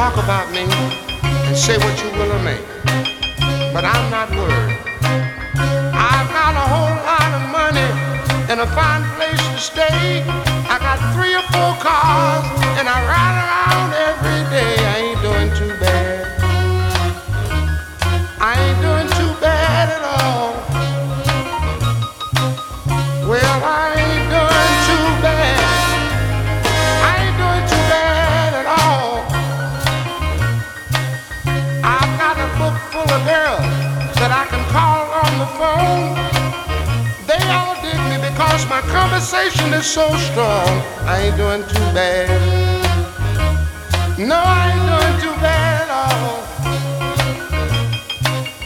talk about me and say what you will of me, but I'm not worried. I've got a whole lot of money and a fine place to stay. I got 3 or 4 cars and I ride around every day. I ain't doing too bad. I ain't doing too bad at all. Well, I ain't doing too bad. I ain't doing too bad at all. I've got a book full of girls that I can call on the phone. They all dig me because my conversation is so strong. I ain't doing too bad. No, I ain't doing